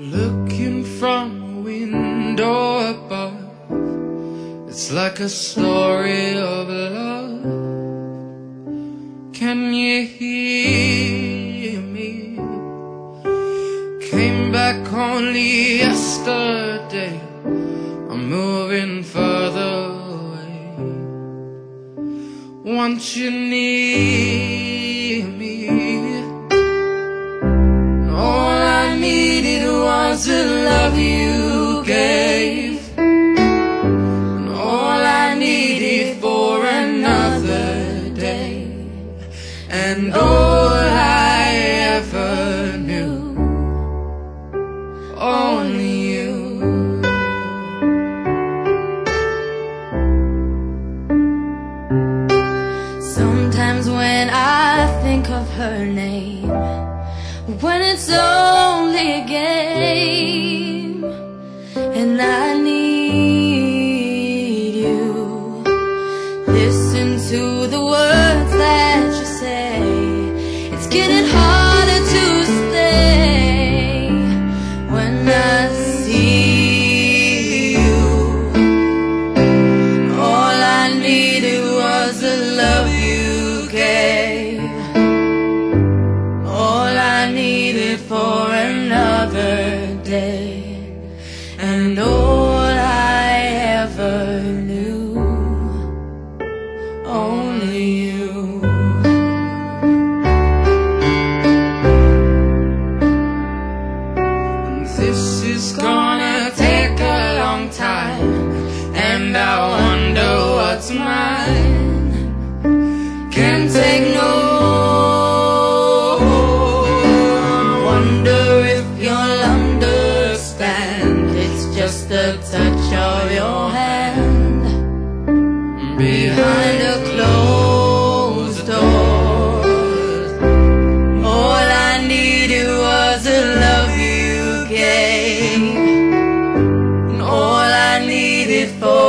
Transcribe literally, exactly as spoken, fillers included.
Looking from a window above, it's like a story of love. Can you hear me? Came back only yesterday, I'm moving further away. Once you near me, all I needed was the love you gave, and all I needed for another day, and all I ever knew, only you. Sometimes when I think of her name, when it's only a game, and I need you, listen to the words that you say. It's getting harder to stay when I see you. All I needed was the love you gave, all I needed for another day, and all I ever knew, only you. This is gonna take a long time, and I wonder what's mine. Can't take no more. Wonder if you'll understand. It's just the touch of your hand behind a closed door. All I needed was the love you gave, and all I needed for